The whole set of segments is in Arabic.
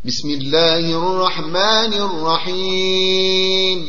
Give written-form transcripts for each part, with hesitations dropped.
بسم الله الرحمن الرحيم.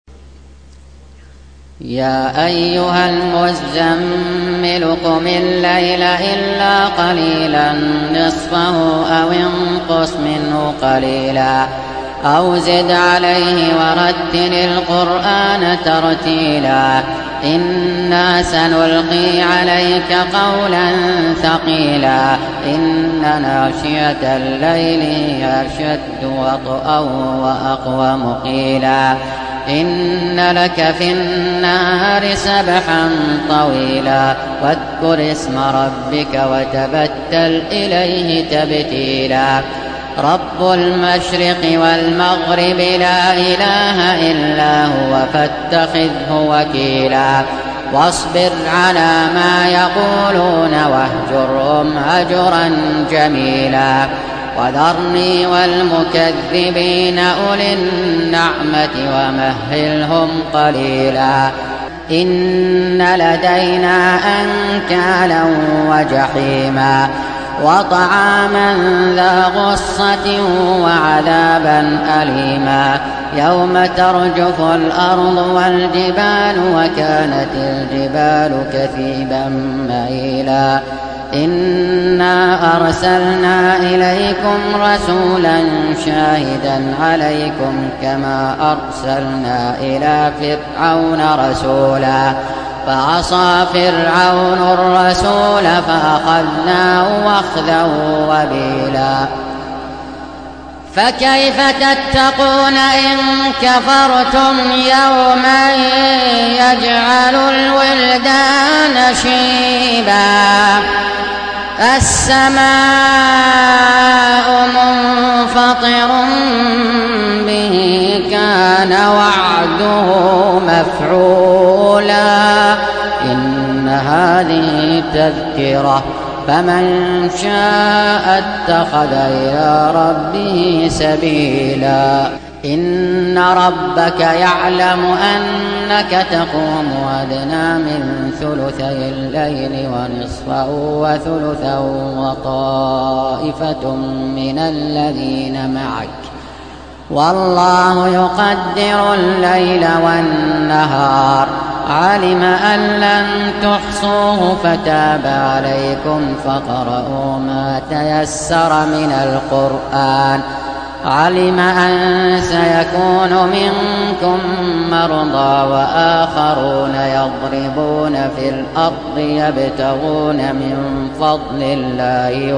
يا أيها المزمل قم الليل إلا قليلا نصفه أو انقص منه قليلا أو زد عليه ورتل القرآن ترتيلا إنا سنلقي عليك قولا ثقيلا إن ناشئة الليل هي أشد وطئا وأقوم قيلا إن لك في النهار سبحا طويلا واذكر اسم ربك وتبتل إليه تبتيلا رب المشرق والمغرب لا إله إلا هو فاتخذه وكيلا واصبر على ما يقولون واهجرهم هجرا جميلا وذرني والمكذبين أولي النعمة ومهلهم قليلا إن لدينا أنكالا وجحيما وطعاما ذا غصة وعذابا أليما يوم ترجف الأرض والجبال وكانت الجبال كثيبا مهيلا إنا أرسلنا إليكم رسولا شاهدا عليكم كما أرسلنا إلى فرعون رسولا فعصى فرعون الرسول فأخذناه أخذا وبيلا فكيف تتقون إن كفرتم يوما يجعل الولدان شيبا السماء منفطر به كان وعده مفعولا إن هذه تذكرة فمن شاء اتخذ إلى ربه سبيلا إن ربك يعلم أنك تقوم أدنى من ثلثي الليل ونصفه وثلثه وطائفة من الذين معك والله يقدر الليل والنهار علم أن لن تحصوه فتاب عليكم فاقرؤوا ما تيسر من القرآن علم أن سيكون منكم مرضى وآخرون يضربون في الأرض يبتغون من فضل الله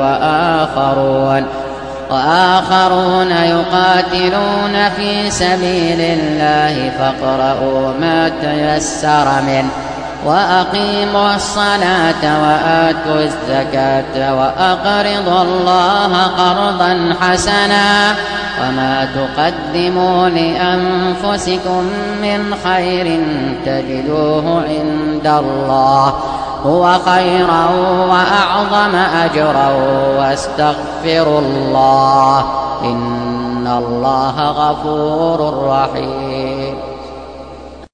وآخرون يقاتلون في سبيل الله فاقرؤوا ما تيسر منه وأقيموا الصلاة وآتوا الزكاة وأقرضوا الله قرضا حسنا وما تقدموا لأنفسكم من خير تجدوه عند الله هو خيرا وأعظم أجرا واستغفروا الله إن الله غفور رحيم.